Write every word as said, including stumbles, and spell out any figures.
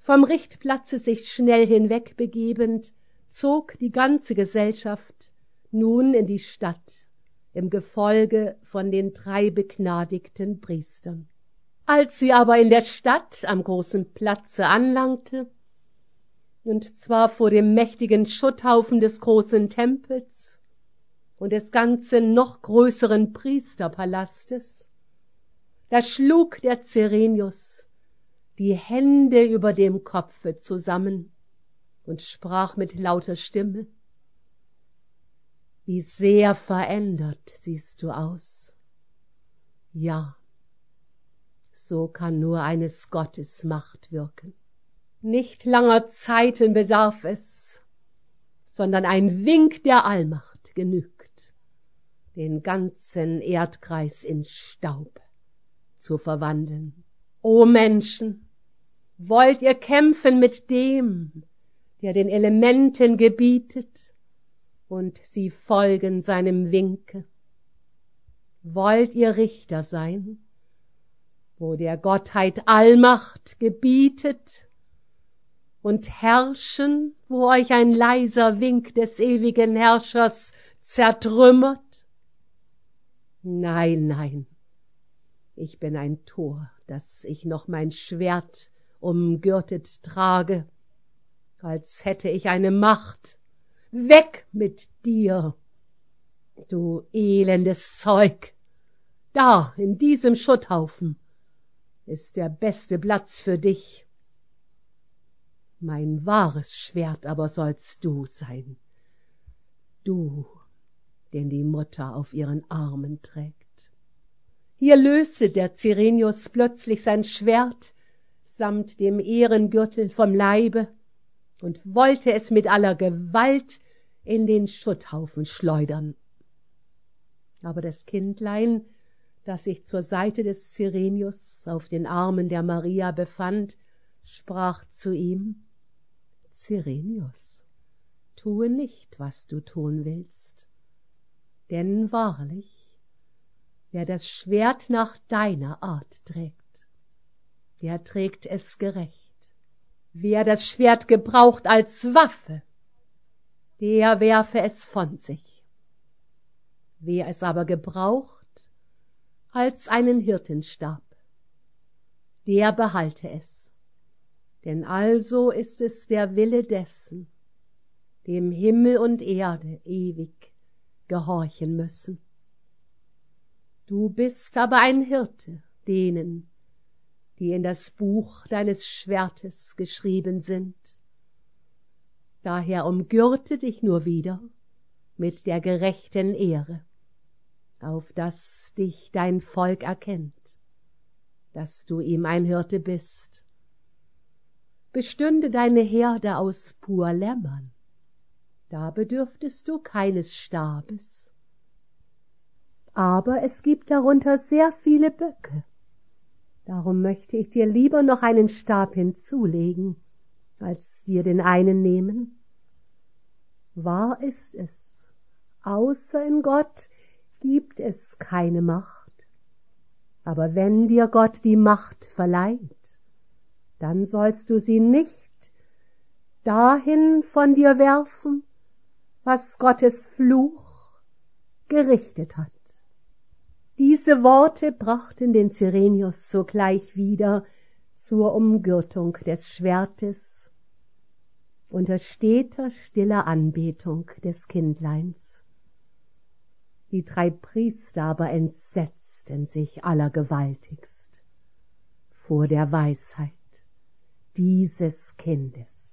Vom Richtplatze sich schnell hinwegbegebend, zog die ganze Gesellschaft nun in die Stadt, im Gefolge von den drei begnadigten Priestern. Als sie aber in der Stadt am großen Platze anlangte, und zwar vor dem mächtigen Schutthaufen des großen Tempels und des ganzen noch größeren Priesterpalastes, da schlug der Cyrenius die Hände über dem Kopfe zusammen und sprach mit lauter Stimme: Wie sehr verändert siehst du aus. Ja, so kann nur eines Gottes Macht wirken. Nicht langer Zeiten bedarf es, sondern ein Wink der Allmacht genügt, den ganzen Erdkreis in Staub zu verwandeln. O Menschen, wollt ihr kämpfen mit dem, der den Elementen gebietet, und sie folgen seinem Winke? Wollt ihr Richter sein, wo der Gottheit Allmacht gebietet, und herrschen, wo euch ein leiser Wink des ewigen Herrschers zertrümmert? Nein, nein, ich bin ein Tor, dass ich noch mein Schwert umgürtet trage, als hätte ich eine Macht. Weg mit dir, du elendes Zeug! Da, in diesem Schutthaufen, ist der beste Platz für dich. Mein wahres Schwert aber sollst du sein, du, den die Mutter auf ihren Armen trägt. Hier löste der Cyrenius plötzlich sein Schwert samt dem Ehrengürtel vom Leibe und wollte es mit aller Gewalt in den Schutthaufen schleudern. Aber das Kindlein, das sich zur Seite des Cyrenius auf den Armen der Maria befand, sprach zu ihm: Cyrenius, tue nicht, was du tun willst, denn wahrlich, wer das Schwert nach deiner Art trägt, der trägt es gerecht. Wer das Schwert gebraucht als Waffe, der werfe es von sich. Wer es aber gebraucht als einen Hirtenstab, der behalte es. Denn also ist es der Wille dessen, dem Himmel und Erde ewig gehorchen müssen. Du bist aber ein Hirte denen, die in das Buch deines Schwertes geschrieben sind. Daher umgürte dich nur wieder mit der gerechten Ehre, auf dass dich dein Volk erkennt, dass du ihm ein Hirte bist. Bestünde deine Herde aus pur Lämmern, da bedürftest du keines Stabes. Aber es gibt darunter sehr viele Böcke, darum möchte ich dir lieber noch einen Stab hinzulegen, als dir den einen nehmen. Wahr ist es, außer in Gott gibt es keine Macht. Aber wenn dir Gott die Macht verleiht, dann sollst du sie nicht dahin von dir werfen, was Gottes Fluch gerichtet hat. Diese Worte brachten den Cyrenius sogleich wieder zur Umgürtung des Schwertes, unter steter, stiller Anbetung des Kindleins. Die drei Priester aber entsetzten sich allergewaltigst vor der Weisheit dieses Kindes.